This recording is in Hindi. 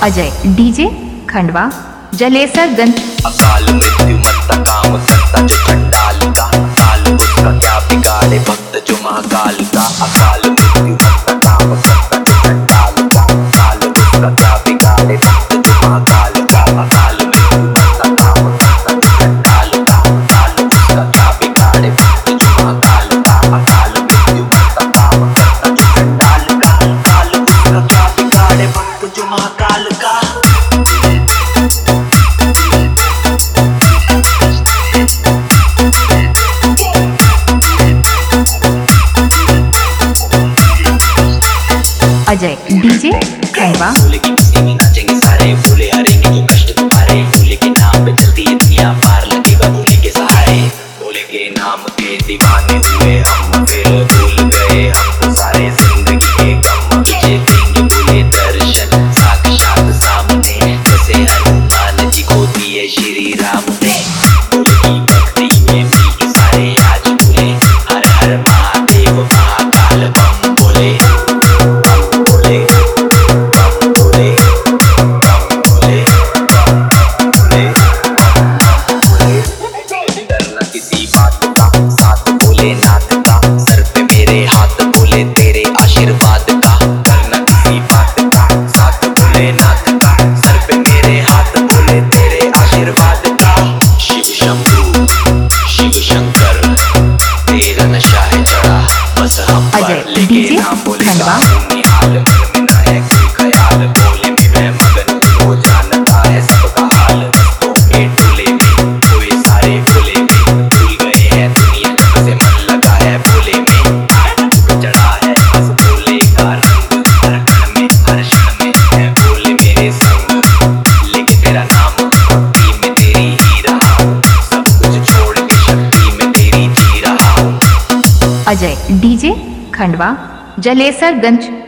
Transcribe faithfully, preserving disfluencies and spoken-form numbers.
अजय डीजे खंडवा जलेसरगंज। अकाल मृत्यु मत्ता काम करता जो चंडाल का, अकाल उसका क्या बिगाड़े भक्त जो महाकाल का। अकाल मृत्यु मत्ता काम करता जो चंडाल का, अकाल उसका क्या बिगाड़े भक्त जो महाकाल का। अकाल मृत्यु मत्ता काम करता जो चंडाल का, अकाल उसका क्या बिगाड़े भक्त जो महाकाल का। अकाल मृत्यु मत्ता काम करता जो चंडाल का, अकाल उसका क्या बिगाड़े भक्त जो महाकाल का। अजय डीजे खंडवा। भोले की मस्ती में नाचेंगे सारे, भोले हरेंगे जो कष्ट तुम्हारे। भोले के नाम पे चलती है दुनिया, पार लगेगा भोले के सहारे। भोले के नाम के दीवाने हुए हम, फिर भूल गए हम तो सारे जिंदगी के गम। तुझे देंगे भोले दर्शन साक्षात सामने, जैसे हनुमान जी को दिए श्री राम ने। भोले की भक्ति में मिल के सारे आज भोले, हर हर महादेव महाकाल बम भोले। किसी बात का साथ भोलेनाथ का, सर पे मेरे हाथ बोले तेरे आशीर्वाद का। करना किसी बात का साथ भोलेनाथ का, सर पे मेरे हाथ बोले तेरे आशीर्वाद का। शिव शंभू शिव शंकर तेरा नशा है चढ़ा बस हम पर, लेके नाम बोलेगा निहाल। मन में ना है कोई ख्याल, भोले में मैं मगन वो जानता है सबका हाल। तो के टोले में कोई सारे भोले में, भूल गए हैं दुनिया जब से मन लगा है भोले में। चढ़ा है बस भोले का रंग, हर क्षण में हर क्षण में है भोले मेरे संग। लेके तेरा नाम भक्ति में तेरी ही रहा हूँ, सब कुछ छोड़ के शक्ति में तेरी जी रहा हूँ। अजय डीजे खंडवा जलेसरगंज।